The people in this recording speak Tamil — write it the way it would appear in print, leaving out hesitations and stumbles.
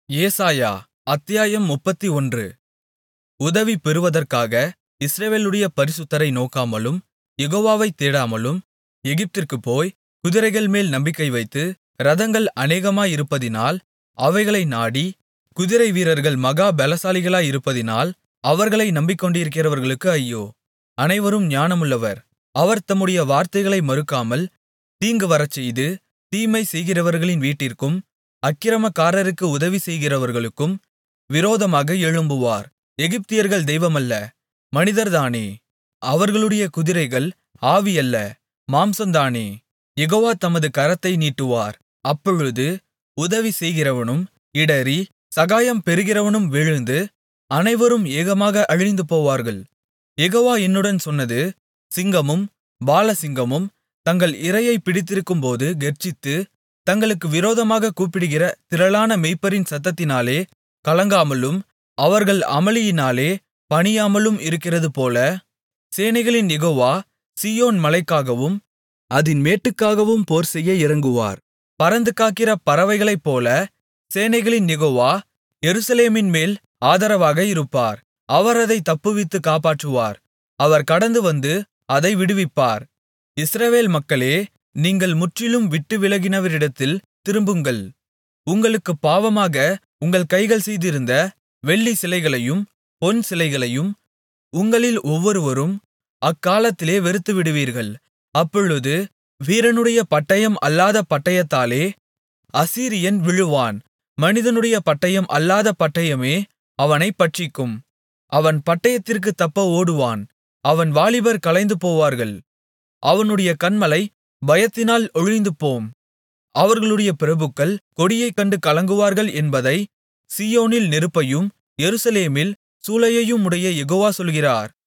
ஏசாயா அத்தியாயம் 31. உதவி பெறுவதற்காக இஸ்ரவேலுடைய பரிசுத்தரை நோக்காமலும் யெகோவாவைத் தேடாமலும் எகிப்திற்குப் போய் குதிரைகள்மேல் நம்பிக்கை வைத்து இரதங்கள் அநேகமாயிருப்பதினால் அவைகளை நாடி குதிரைவீரர்கள் மகா பெலசாலிகளாயிருப்பதினால் அவர்களை நம்பிக்கொண்டிருக்கிறவர்களுக்கு ஐயோ. அனைவரும் ஞானமுள்ளவர். அவர் தம்முடைய வார்த்தைகளை மறுக்காமல் தீங்கு வரச்செய்து தீமை செய்கிறவர்களின் வீட்டிற்கும் அக்கிரமக்காரருக்கு உதவி செய்கிறவர்களுக்கும் விரோதமாக எழும்புவார். எகிப்தியர்கள் தெய்வமல்ல, மனிதர்தானே. அவர்களுடைய குதிரைகள் ஆவியல்ல, மாம்சந்தானே. யெகோவா தமது கரத்தை நீட்டுவார். அப்பொழுது உதவி செய்கிறவனும் இடறி சகாயம் பெறுகிறவனும் விழுந்து அனைவரும் ஏகமாக அழிந்து போவார்கள். யெகோவா என்னுடன் சொன்னது, சிங்கமும் பாலசிங்கமும் தங்கள் இரையைப் பிடித்திருக்கும்போது கெர்ச்சித்து தங்களுக்கு விரோதமாகக் கூப்பிடுகிற திரளான மேய்ப்பரின் சத்தத்தினாலே கலங்காமலும் அவர்கள் அமளியினாலே பணியாமலும் இருக்கிறதுபோல, சேனைகளின் யெகோவா சீயோன் மலைக்காகவும் அதின் மேட்டுக்காகவும் போர்செய்ய இறங்குவார். பறந்து காக்கிற பறவைகளைப்போல சேனைகளின் யெகோவா எருசலேமின்மேல் ஆதரவாக இருப்பார். அவர் அதைத் தப்புவித்துக் காப்பாற்றுவார். அவர் கடந்து வந்து அதை விடுவிப்பார். இஸ்ரவேல் மக்களே, நீங்கள் முற்றிலும் விட்டு விலகினவரிடத்தில் திரும்புங்கள். உங்களுக்குப் பாவமாக உங்கள் கைகள் செய்திருந்த வெள்ளி சிலைகளையும் பொன் சிலைகளையும் உங்களில் ஒவ்வொருவரும் அக்காலத்திலே வெறுத்துவிடுவீர்கள். அப்பொழுது வீரனுடைய பட்டயம் அல்லாத பட்டயத்தாலே அசீரியன் விழுவான். மனிதனுடைய பட்டயம் அல்லாத பட்டயமே அவனைப் பட்சிக்கும். அவன் பட்டயத்திற்குத் தப்ப ஓடுவான். அவன் வாலிபர் கலைந்து போவார்கள். அவனுடைய கன்மலை பயத்தினால் ஒழிந்துபோம். அவர்களுடைய பிரபுக்கள் கொடியைக் கண்டு கலங்குவார்கள் என்பதை சீயோனில் நெருப்பையும் எருசலேமில் சூளையையுமுடைய யெகோவா சொல்கிறார்.